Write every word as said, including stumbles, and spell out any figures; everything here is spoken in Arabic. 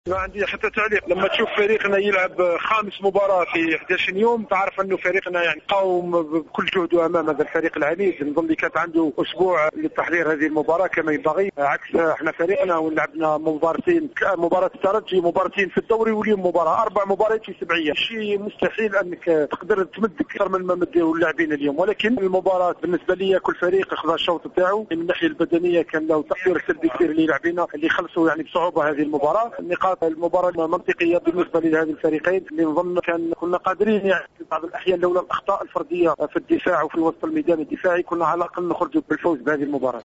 ما عندي حتى تعليق. لما تشوف فريقنا يلعب خامس مباراة في إحدى عشر يوم تعرف أنه فريقنا يعني قاوم بكل جهده أمام هذا الفريق العنيد. نظن اللي كانت عنده أسبوع لتحضير هذه المباراة كما ينبغي، عكس احنا فريقنا ولعبنا مباراتين، مباراة الترجي، مباراتين في الدوري، واليوم مباراة، أربع مباريات في سبعية. شيء مستحيل أنك تقدر تمد أكثر من ما مدوا اللاعبين اليوم، ولكن المباراة بالنسبة لي كل فريق أخذ الشوط بتاعه. من الناحية البدنية كان له تأثير سلبي كثير للاعبينا اللي خلصوا يعني بصعوبة هذه المباراة. النقاط المباراة منطقية بالنسبة لهذه الفريقين اللي نظن كان كنا قادرين يعني في بعض الأحيان لولا الأخطاء الفردية في الدفاع وفي وسط الميدان الدفاعي كنا على الأقل نخرج بالفوز بهذه المباراة.